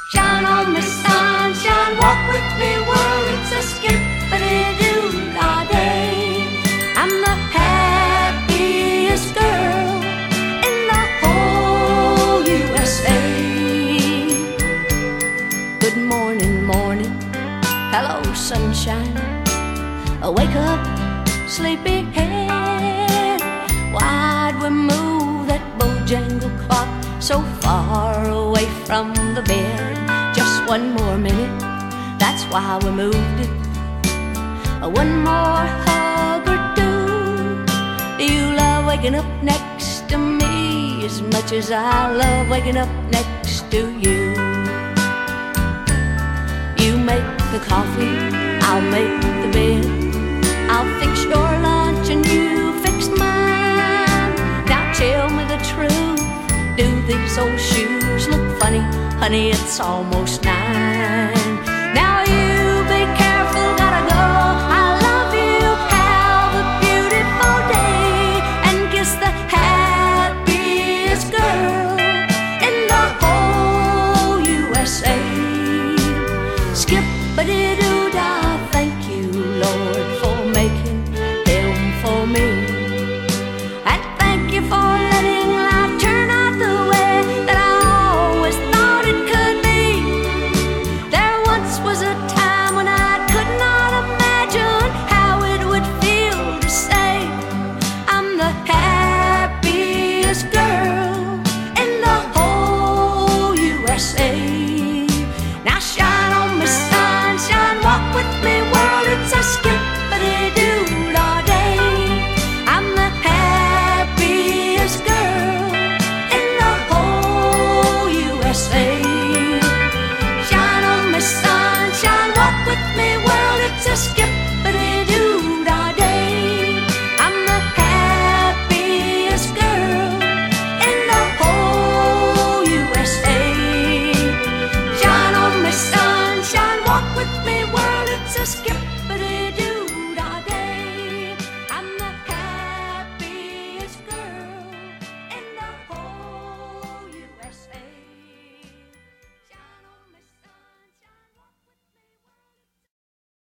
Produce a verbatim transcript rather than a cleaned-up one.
Shine on me, sunshine, walk with me, world, it's a skip-a-dee-doo-dah day. I'm the happiest girl in the whole U S A. Good morning, morning, hello, sunshine. Wake up, sleepyhead. Why'd we move that Bojangle clock so far away from the bed? Just one more minute, that's why we moved it. One more hug or two. You love waking up next to me as much as I love waking up next to you. You make the coffee, I'll make the bed. I'll fix your lunch and you fix mine. Now tell me the truth, do these old shoes look funny? Honey, it's almost nine. Now you be careful, gotta go. I love you, have a beautiful day, and kiss the happiest girl in the whole U S A. Skip-a-dee-doo-dah, thank you, Lord, for making him for me. And thank you for letting life turn out the way that I always thought it could be. There once was a time when I could not imagine how it would feel to say I'm the happiest girl in the whole U S A. Now shine on me, sunshine, walk with me, world, it's a skip-a-dee-doo-dah day. I'm the happiest girl in the whole U S A. Shine on me, sunshine, walk with me, world, it's a skip-a-dee-doo-dah day. I'm the happiest girl in the whole U S A. Shine on me, sunshine, walk with me, world, it's a skip